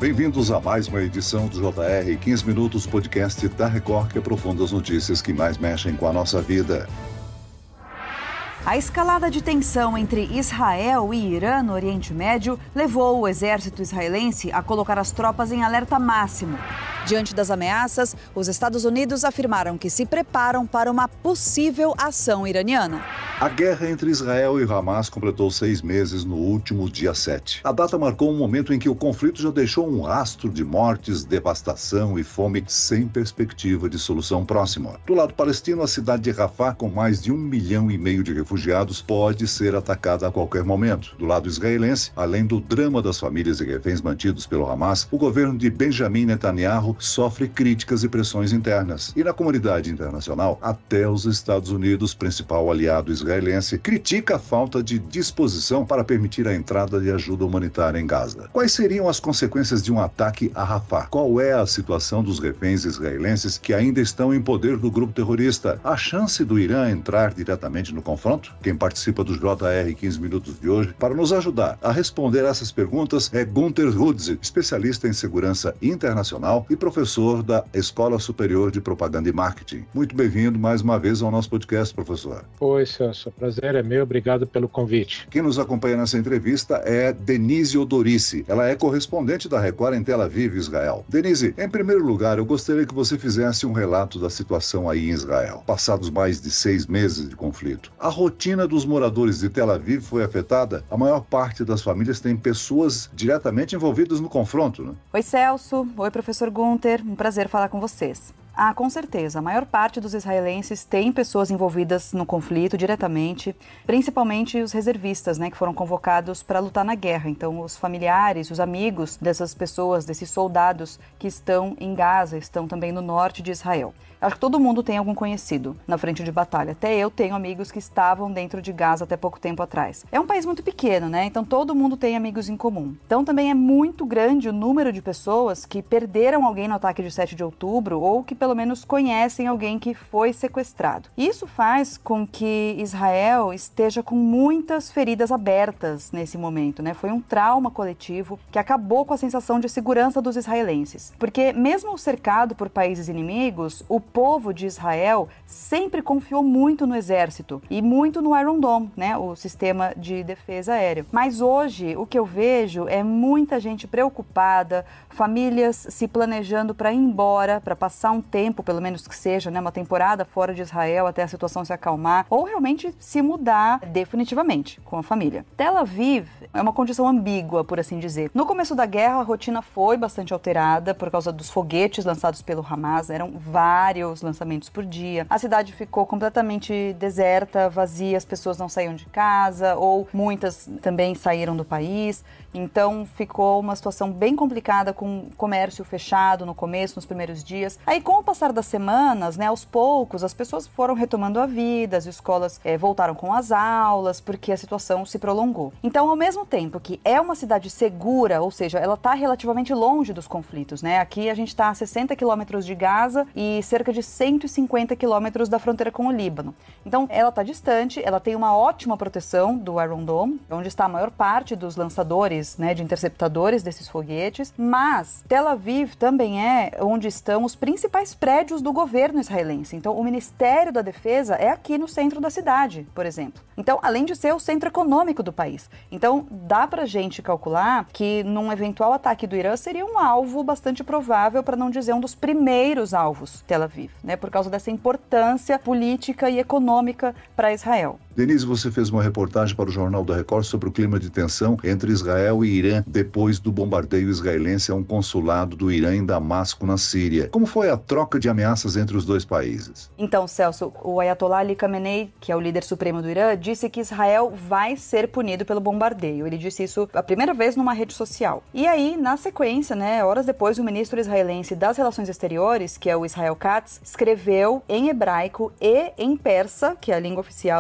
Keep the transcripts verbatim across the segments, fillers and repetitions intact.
Bem-vindos a mais uma edição do J R quinze Minutos, podcast da Record, que aprofunda as notícias que mais mexem com a nossa vida. A escalada de tensão entre Israel e Irã no Oriente Médio levou o exército israelense a colocar as tropas em alerta máximo. Diante das ameaças, os Estados Unidos afirmaram que se preparam para uma possível ação iraniana. A guerra entre Israel e Hamas completou seis meses no último dia sete. A data marcou um momento em que o conflito já deixou um rastro de mortes, devastação e fome sem perspectiva de solução próxima. Do lado palestino, a cidade de Rafah, com mais de um milhão e meio de refugiados, pode ser atacada a qualquer momento. Do lado israelense, além do drama das famílias e reféns mantidos pelo Hamas, o governo de Benjamin Netanyahu sofre críticas e pressões internas. E na comunidade internacional, até os Estados Unidos, principal aliado israelense, critica a falta de disposição para permitir a entrada de ajuda humanitária em Gaza. Quais seriam as consequências de um ataque a Rafah? Qual é a situação dos reféns israelenses que ainda estão em poder do grupo terrorista? A chance do Irã entrar diretamente no confronto? Quem participa do J R quinze Minutos de hoje para nos ajudar a responder essas perguntas é Gunter Rudze, especialista em segurança internacional e professor da Escola Superior de Propaganda e Marketing. Muito bem-vindo mais uma vez ao nosso podcast, professor. Oi, Celso. O prazer é meu. Obrigado pelo convite. Quem nos acompanha nessa entrevista é Denise Odorici. Ela é correspondente da Record em Tel Aviv, Israel. Denise, em primeiro lugar, eu gostaria que você fizesse um relato da situação aí em Israel, passados mais de seis meses de conflito. A rotina dos moradores de Tel Aviv foi afetada? A maior parte das famílias tem pessoas diretamente envolvidas no confronto, né? Oi, Celso. Oi, professor Gunter. Um prazer falar com vocês. Ah, com certeza. A maior parte dos israelenses tem pessoas envolvidas no conflito diretamente, principalmente os reservistas, né, que foram convocados para lutar na guerra. Então, os familiares, os amigos dessas pessoas, desses soldados que estão em Gaza, estão também no norte de Israel. Acho que todo mundo tem algum conhecido na frente de batalha. Até eu tenho amigos que estavam dentro de Gaza até pouco tempo atrás. É um país muito pequeno, né? Então todo mundo tem amigos em comum. Então também é muito grande o número de pessoas que perderam alguém no ataque de sete de outubro ou que pelo menos conhecem alguém que foi sequestrado. Isso faz com que Israel esteja com muitas feridas abertas nesse momento, né? Foi um trauma coletivo que acabou com a sensação de segurança dos israelenses. Porque mesmo cercado por países inimigos, o O povo de Israel sempre confiou muito no exército e muito no Iron Dome, né, o sistema de defesa aérea. Mas hoje o que eu vejo é muita gente preocupada, famílias se planejando para ir embora, para passar um tempo, pelo menos que seja, né, uma temporada fora de Israel até a situação se acalmar, ou realmente se mudar definitivamente com a família. Tel Aviv é uma condição ambígua, por assim dizer. No começo da guerra, a rotina foi bastante alterada por causa dos foguetes lançados pelo Hamas, eram vários lançamentos por dia. A cidade ficou completamente deserta, vazia, as pessoas não saíam de casa, ou muitas também saíram do país. Então ficou uma situação bem complicada, com o comércio fechado no começo, nos primeiros dias. Aí com o passar das semanas, né, aos poucos, as pessoas foram retomando a vida, as escolas é, voltaram com as aulas, porque a situação se prolongou. Então, ao mesmo tempo que é uma cidade segura, ou seja, ela está relativamente longe dos conflitos, né? Aqui a gente está a sessenta quilômetros de Gaza e cerca de cento e cinquenta quilômetros da fronteira com o Líbano. Então, ela está distante, ela tem uma ótima proteção do Iron Dome, onde está a maior parte dos lançadores, né, de interceptadores desses foguetes, mas Tel Aviv também é onde estão os principais prédios do governo israelense. Então, o Ministério da Defesa é aqui no centro da cidade, por exemplo. Então, além de ser o centro econômico do país. Então, dá pra gente calcular que num eventual ataque do Irã seria um alvo bastante provável, para não dizer um dos primeiros alvos, Tel Aviv, né, por causa dessa importância política e econômica para Israel. Denise, você fez uma reportagem para o Jornal da Record sobre o clima de tensão entre Israel e Irã depois do bombardeio israelense a um consulado do Irã em Damasco, na Síria. Como foi a troca de ameaças entre os dois países? Então, Celso, o Ayatollah Ali Khamenei, que é o líder supremo do Irã, disse que Israel vai ser punido pelo bombardeio. Ele disse isso a primeira vez numa rede social. E aí, na sequência, né, horas depois, o ministro israelense das Relações Exteriores, que é o Israel Katz, escreveu em hebraico e em persa, que é a língua oficial do Irã,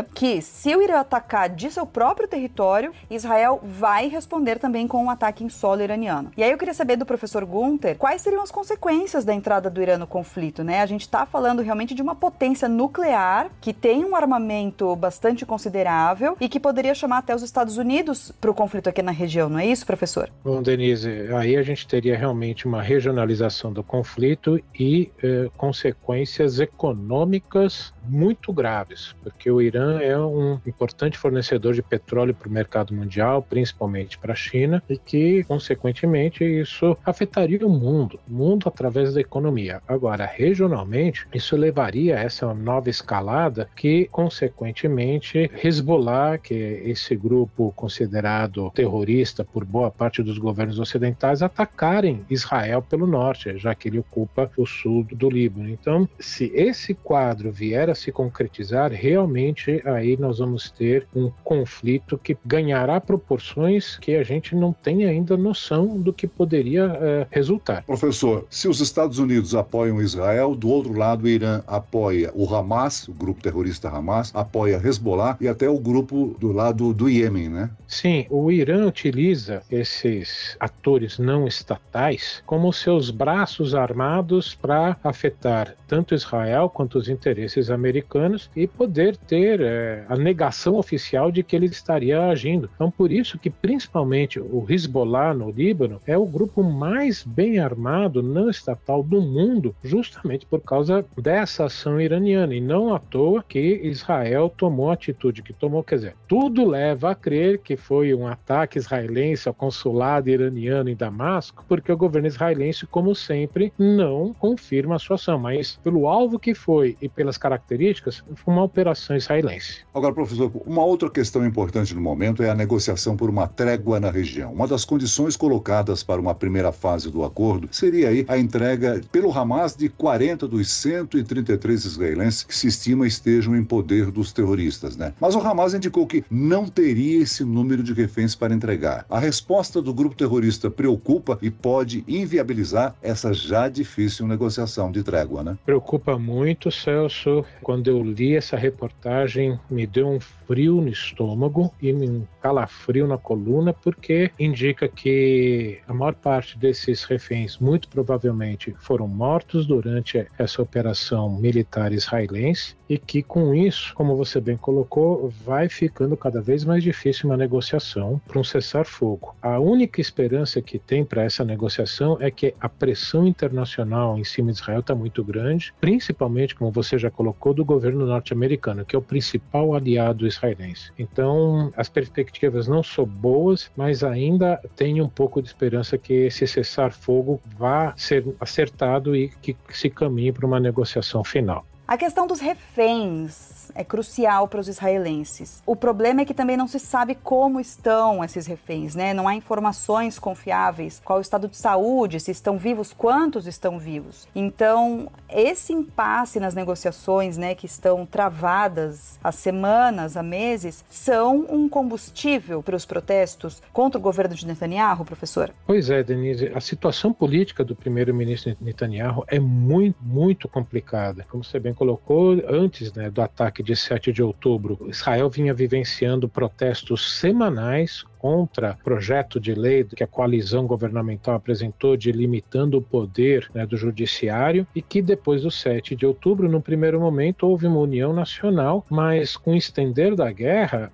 que se o Irã atacar de seu próprio território, Israel vai responder também com um ataque em solo iraniano. E aí eu queria saber do professor Gunther quais seriam as consequências da entrada do Irã no conflito, né? A gente está falando realmente de uma potência nuclear que tem um armamento bastante considerável e que poderia chamar até os Estados Unidos para o conflito aqui na região, não é isso, professor? Bom, Denise, aí a gente teria realmente uma regionalização do conflito e eh, consequências econômicas muito graves, porque o Irã é um importante fornecedor de petróleo para o mercado mundial, principalmente para a China, e que, consequentemente, isso afetaria o mundo, o mundo através da economia. Agora, regionalmente, isso levaria a essa nova escalada que, consequentemente, Hezbollah, que é esse grupo considerado terrorista por boa parte dos governos ocidentais, atacarem Israel pelo norte, já que ele ocupa o sul do Líbano. Então, se esse quadro vier a se concretizar, realmente aí nós vamos ter um conflito que ganhará proporções que a gente não tem ainda noção do que poderia uh, resultar. Professor, se os Estados Unidos apoiam Israel, do outro lado o Irã apoia o Hamas, o grupo terrorista Hamas, apoia Hezbollah e até o grupo do lado do Iêmen, né? Sim, o Irã utiliza esses atores não estatais como seus braços armados para afetar tanto Israel quanto os interesses americanos e poder ter é, a negação oficial de que ele estaria agindo. Então, por isso que principalmente o Hezbollah no Líbano é o grupo mais bem armado não estatal do mundo, justamente por causa dessa ação iraniana, e não à toa que Israel tomou a atitude que tomou. Quer dizer, tudo leva a crer que foi um ataque israelense ao consulado iraniano em Damasco, porque o governo israelense, como sempre, não confirma a sua ação, mas pelo alvo que foi e pelas características, foi uma operação israelense. Agora, professor, uma outra questão importante no momento é a negociação por uma trégua na região. Uma das condições colocadas para uma primeira fase do acordo seria aí a entrega pelo Hamas de quarenta dos cento e trinta e três israelenses que se estima estejam em poder dos terroristas, né? Mas o Hamas indicou que não teria esse número de reféns para entregar. A resposta do grupo terrorista preocupa e pode inviabilizar essa já difícil negociação de trégua, né? Preocupa muito, Celso. Quando eu li essa reportagem, me deu um frio no estômago e um calafrio na coluna, porque indica que a maior parte desses reféns, muito provavelmente, foram mortos durante essa operação militar israelense e que, com isso, como você bem colocou, vai ficando cada vez mais difícil uma negociação para um cessar-fogo. A única esperança que tem para essa negociação é que a pressão internacional em cima de Israel está muito grande, principalmente, como você já colocou, do governo norte-americano, que é o principal aliado israelense. Então, as perspectivas não são boas, mas ainda tem um pouco de esperança que esse cessar-fogo vá ser acertado e que se caminhe para uma negociação final. A questão dos reféns é crucial para os israelenses. O problema é que também não se sabe como estão esses reféns, né? Não há informações confiáveis, qual é o estado de saúde, se estão vivos, quantos estão vivos. Então, esse impasse nas negociações, né, que estão travadas há semanas, há meses, são um combustível para os protestos contra o governo de Netanyahu, professor? Pois é, Denise, a situação política do primeiro-ministro Netanyahu é muito, muito complicada. Como você bem colocou, antes, né, do ataque de sete de outubro, Israel vinha vivenciando protestos semanais contra o projeto de lei que a coalizão governamental apresentou de limitando o poder, né, do judiciário, e que depois do sete de outubro, no primeiro momento, houve uma união nacional, mas com o estender da guerra,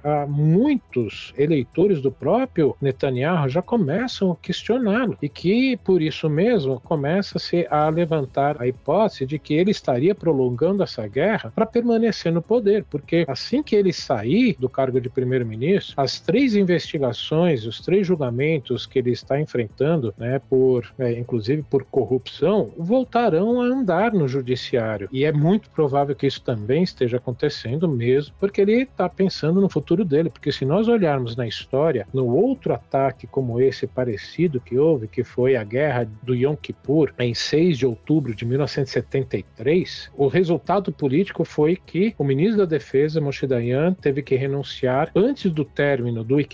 muitos eleitores do próprio Netanyahu já começam a questioná-lo, e que, por isso mesmo, começa-se a levantar a hipótese de que ele estaria prolongando essa guerra para permanecer no poder, porque assim que ele sair do cargo de primeiro-ministro, as três investigações os três julgamentos que ele está enfrentando, né, por, é, inclusive por corrupção, voltarão a andar no judiciário. E é muito provável que isso também esteja acontecendo mesmo, porque ele está pensando no futuro dele. Porque se nós olharmos na história, no outro ataque como esse parecido que houve, que foi a guerra do Yom Kippur, em seis de outubro de mil novecentos e setenta e três, o resultado político foi que o ministro da Defesa, Moshe Dayan, teve que renunciar antes do término do equivalente a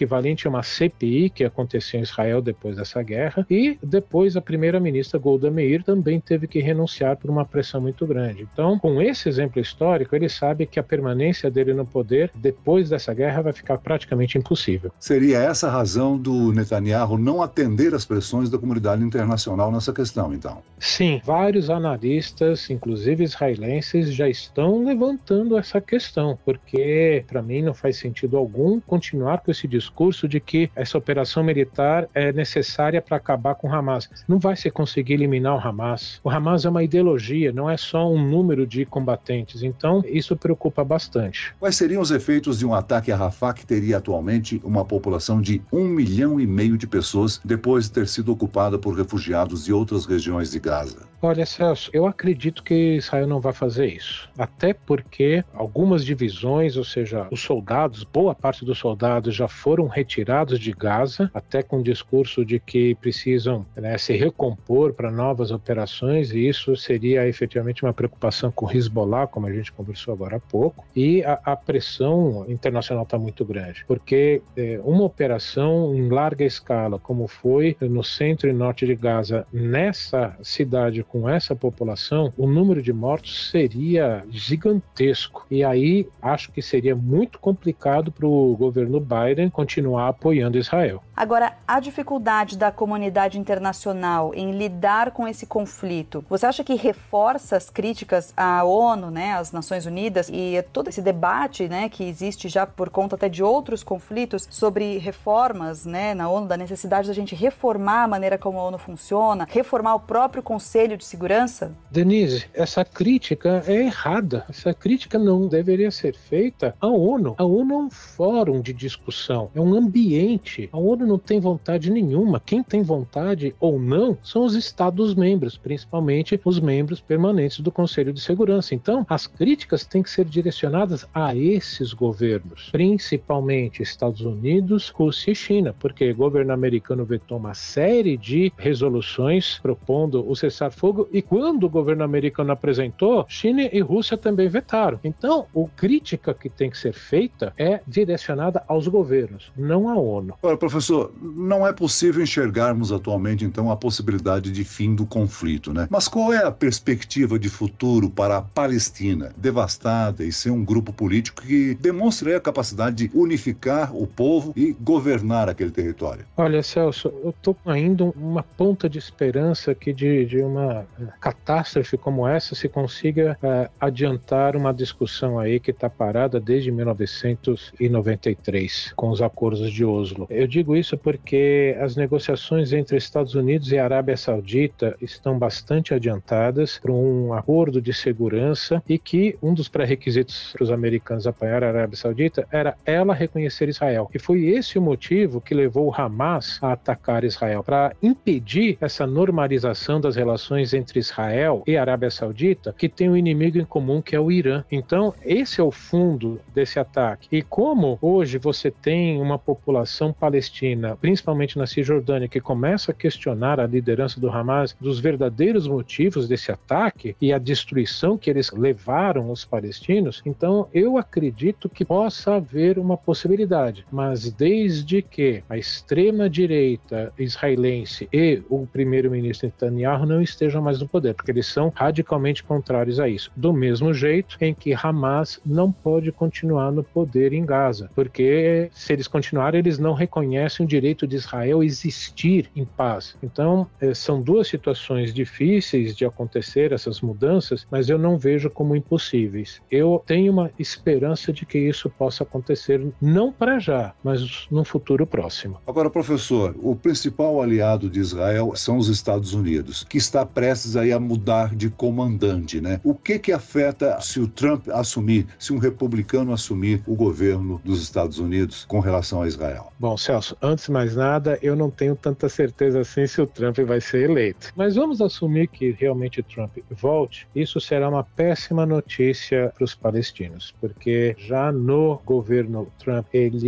uma C P I que aconteceu em Israel depois dessa guerra, e depois a primeira-ministra Golda Meir também teve que renunciar por uma pressão muito grande. Então, com esse exemplo histórico, ele sabe que a permanência dele no poder depois dessa guerra vai ficar praticamente impossível. Seria essa a razão do Netanyahu não atender às pressões da comunidade internacional nessa questão, então? Sim, vários analistas, inclusive israelenses, já estão levantando essa questão, porque para mim não faz sentido algum continuar com esse discurso de que essa operação militar é necessária para acabar com o Hamas. Não vai se conseguir eliminar o Hamas. O Hamas é uma ideologia, não é só um número de combatentes, então isso preocupa bastante. Quais seriam os efeitos de um ataque a Rafah, que teria atualmente uma população de um milhão e meio de pessoas depois de ter sido ocupada por refugiados de outras regiões de Gaza? Olha, Celso, eu acredito que Israel não vai fazer isso. Até porque algumas divisões, ou seja, os soldados, boa parte dos soldados já foram retirados de Gaza, até com o discurso de que precisam, né, se recompor para novas operações, e isso seria efetivamente uma preocupação com o Hezbollah, como a gente conversou agora há pouco, e a, a pressão internacional está muito grande, porque é, uma operação em larga escala, como foi no centro e norte de Gaza, nessa cidade com essa população, o número de mortos seria gigantesco. E aí acho que seria muito complicado para o governo Biden continuar apoiando Israel. Agora, a dificuldade da comunidade internacional em lidar com esse conflito, você acha que reforça as críticas à ONU, né, às Nações Unidas, e todo esse debate, né, que existe já por conta até de outros conflitos sobre reformas, né, na ONU, da necessidade da gente reformar a maneira como a ONU funciona, reformar o próprio Conselho de Segurança? Denise, essa crítica é errada. Essa crítica não deveria ser feita à ONU. A ONU é um fórum de discussão, é um ambiente. A ONU não tem vontade nenhuma. Quem tem vontade ou não são os Estados-membros, principalmente os membros permanentes do Conselho de Segurança. Então, as críticas têm que ser direcionadas a esses governos, principalmente Estados Unidos, Rússia e China, porque o governo americano vetou uma série de resoluções propondo o cessar-fogo, e quando o governo americano apresentou, China e Rússia também vetaram. Então, a crítica que tem que ser feita é direcionada aos governos, não à ONU. Ora, professor, não é possível enxergarmos atualmente, então, a possibilidade de fim do conflito, né? Mas qual é a perspectiva de futuro para a Palestina, devastada e sem um grupo político que demonstre a capacidade de unificar o povo e governar aquele território? Olha, Celso, eu estou ainda uma ponta de esperança que de, de uma catástrofe como essa se consiga uh, adiantar uma discussão aí que está parada desde mil novecentos e noventa e três, com os acordos de Oslo. Eu digo isso porque as negociações entre Estados Unidos e Arábia Saudita estão bastante adiantadas para um acordo de segurança, e que um dos pré-requisitos para os americanos apoiar a Arábia Saudita era ela reconhecer Israel. E foi esse o motivo que levou o Hamas a atacar Israel, para impedir essa normalização das relações entre Israel e a Arábia Saudita, que tem um inimigo em comum, que é o Irã. Então, esse é o fundo desse ataque. E como hoje você tem uma população palestina, principalmente na Cisjordânia, que começa a questionar a liderança do Hamas dos verdadeiros motivos desse ataque e a destruição que eles levaram aos palestinos, então eu acredito que possa haver uma possibilidade, mas desde que a extrema-direita israelense e o primeiro-ministro Netanyahu não estejam mais no poder, porque eles são radicalmente contrários a isso. Do mesmo jeito em que Hamas não pode continuar no poder em Gaza, porque se eles continuarem, eles não reconhecem o direito de Israel existir em paz. Então, são duas situações difíceis de acontecer, essas mudanças, mas eu não vejo como impossíveis. Eu tenho uma esperança de que isso possa acontecer, não para já, mas no futuro próximo. Agora, professor, o principal aliado de Israel são os Estados Unidos, que está prestes aí a mudar de comandante, né? O que que afeta se o Trump assumir, se um republicano assumir o governo dos Estados Unidos com relação a Israel? Bom, Celso, antes de mais nada, eu não tenho tanta certeza assim se o Trump vai ser eleito. Mas vamos assumir que realmente Trump volte. Isso será uma péssima notícia para os palestinos, porque já no governo Trump,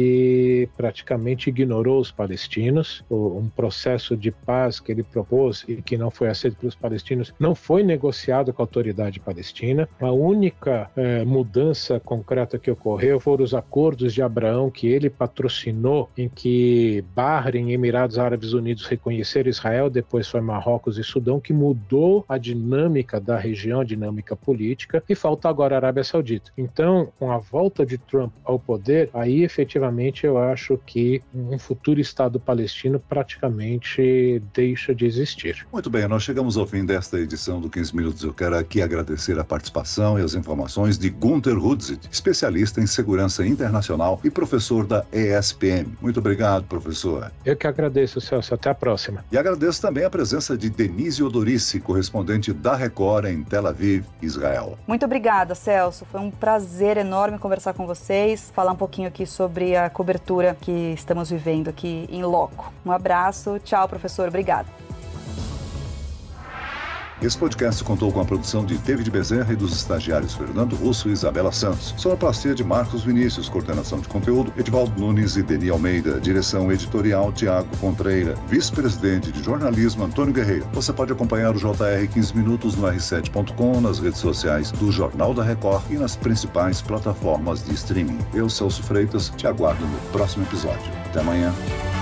ele praticamente ignorou os palestinos. Um processo de paz que ele propôs e que não foi aceito pelos palestinos não foi negociado com a autoridade palestina. A única eh, mudança concreta que ocorreu foram os acordos de Abraão que ele patrocinou, em que Bahrein e Emirados Árabes Unidos reconheceram Israel, depois foi Marrocos e Sudão, que mudou a dinâmica da região, a dinâmica política, e falta agora a Arábia Saudita. Então, com a volta de Trump ao poder, aí efetivamente eu acho que um futuro Estado palestino praticamente deixa de existir. Muito bem, nós chegamos ao fim desta edição do quinze Minutos. Eu quero aqui agradecer a participação e as informações de Gunther Hudzit, especialista em segurança internacional e professor da E S P M. Muito obrigado, professor. Eu que agradeço, Celso. Até a próxima. E agradeço também a presença de Denise Odorici, correspondente da Record em Tel Aviv, Israel. Muito obrigada, Celso. Foi um prazer enorme conversar com vocês, falar um pouquinho aqui sobre a cobertura que estamos vivendo aqui em loco. Um abraço. Tchau, professor. Obrigada. Esse podcast contou com a produção de David Bezerra e dos estagiários Fernando Russo e Isabela Santos. Sonoplastia de Marcos Vinícius, coordenação de conteúdo, Edivaldo Nunes e Deni Almeida, direção editorial Tiago Contreira, vice-presidente de jornalismo Antônio Guerreiro. Você pode acompanhar o J R quinze Minutos no R sete ponto com, nas redes sociais do Jornal da Record e nas principais plataformas de streaming. Eu, Celso Freitas, te aguardo no próximo episódio. Até amanhã.